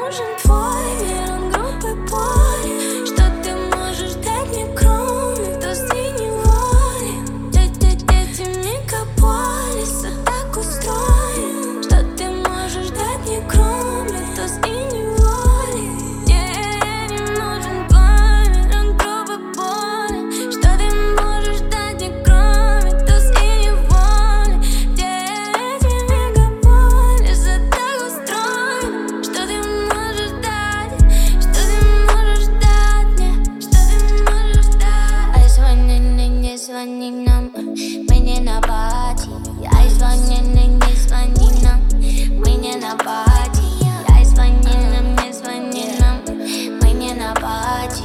нужен твой мир, он группы поле. Что ты можешь дать мне, кроме той синей воли? Эти мегаполисы так устроены. Что ты можешь дать мне, кроме той синей воли? Не нужен твой мир, он группы поле. Что ты можешь дать мне, кроме той синей воли? Эти мегаполисы так устроены. Что ты можешь дать? Что ты можешь дать мне? Что ты можешь дать? Ай, звони, не звони нам, мы не на пати. Ай, звони, не звони нам, мы не на пати. Ай, звони нам, не звони нам, мы не на пати.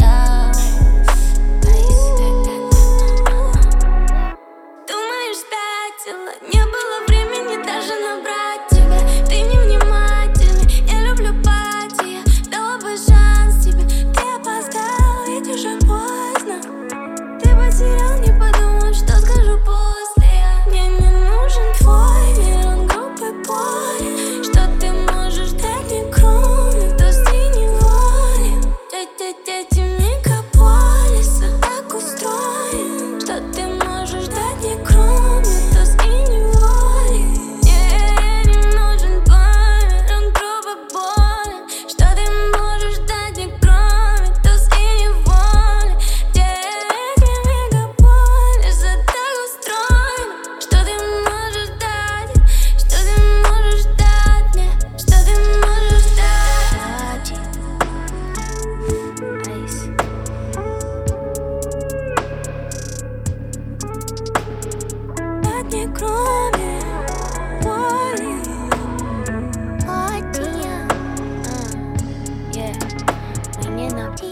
Думаешь, спятила, не было времени даже набрать тебя. Ты невнимательный, я люблю пати. Я дала бы шанс тебе, ты опоздал, ведь уже поздно. Ты потерял, не подумав, что скажу после. Мне не нужен твой мир, он группы поле. Что ты можешь дать мне, кроме той синей воли? Эти мегаполисы так устроены. Что ты можешь дать мне, кроме той синей воли? Мне не нужен твой мир, он группы поле. Что ты можешь дать мне, кроме той синей воли? Эти мегаполисы так устроены. Что ты можешь дать? Что ты можешь дать мне? Что ты можешь дать? Айс. Дать мне, кроме воли. Пати, мы не на